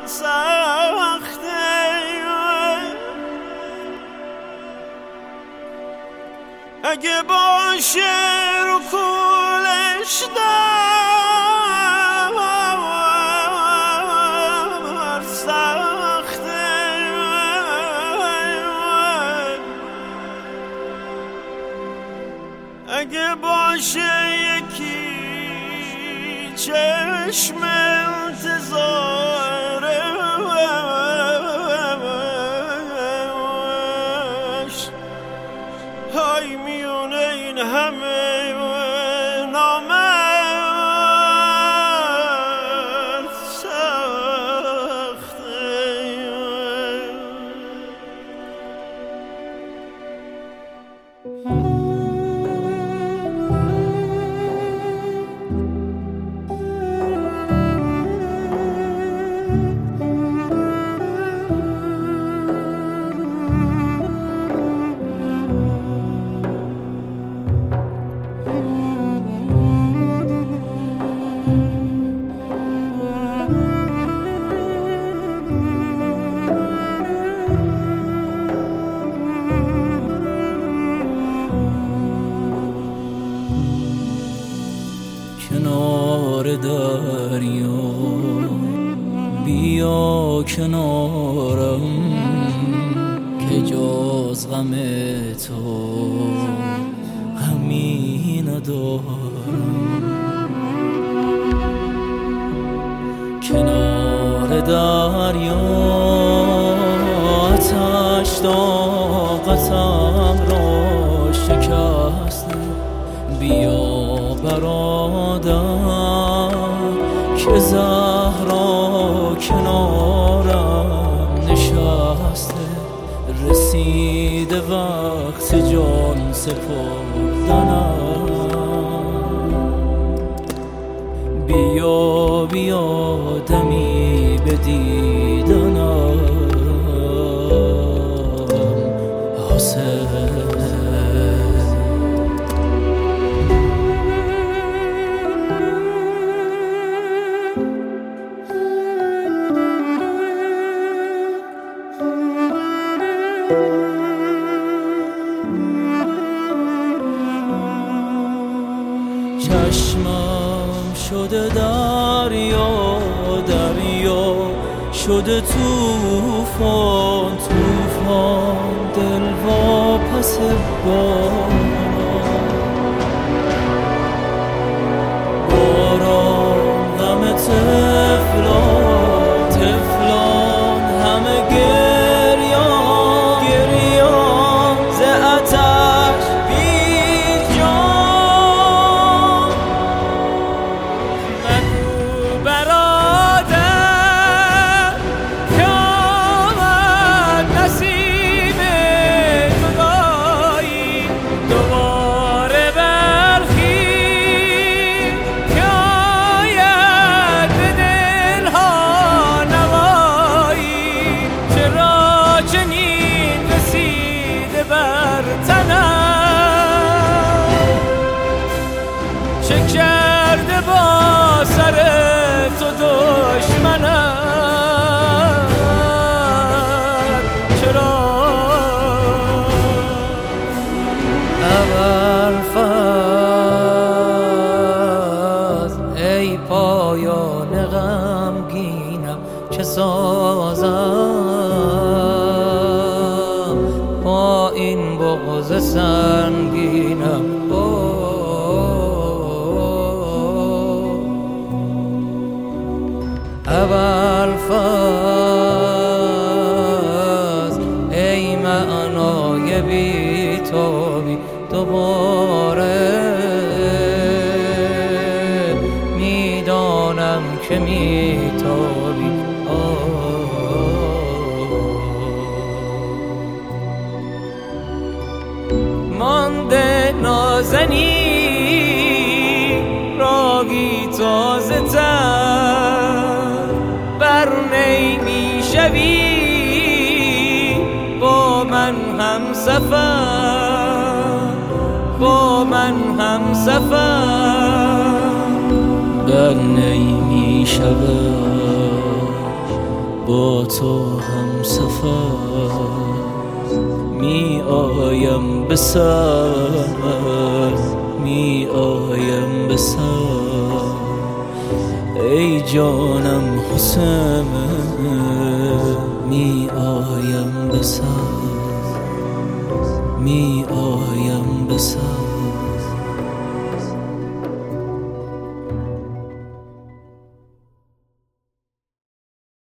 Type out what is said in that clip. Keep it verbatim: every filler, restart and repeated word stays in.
سخته اگه باشه رو کولش در سخته اگه باشه یکی چشم انتظارش های میونه این همه نامرد سخته کنار دریا بیا کنارم که جز غم تو غمی ندارم. کنار دریا آتش طاقتم را شکسته بیا برادر که زهرا کنارم نشسته رسیده وقت جان سپردنم. بیا بیا دمی به دیدنم حسین چشمم شده دریا دریا شده توفان توفان دل واپس باران باران غم تفلان تفلان همه گریان گریان ز آتش چه کرده با سر تو دشمنم چرا اول فصل ای پایان غمگینم چه سازم با این بغض سنگینم. اول فصل ای معنای بی‌تابی دوباره میدانم که میتابی. مانده نازنی راگی تازه تر بر نمی شوی با من هم سفر با من هم سفر بر نمی شود با تو هم سفر می آیم به سر می آیم به سر ای جانم حسین می آیم به سر می آیم به سر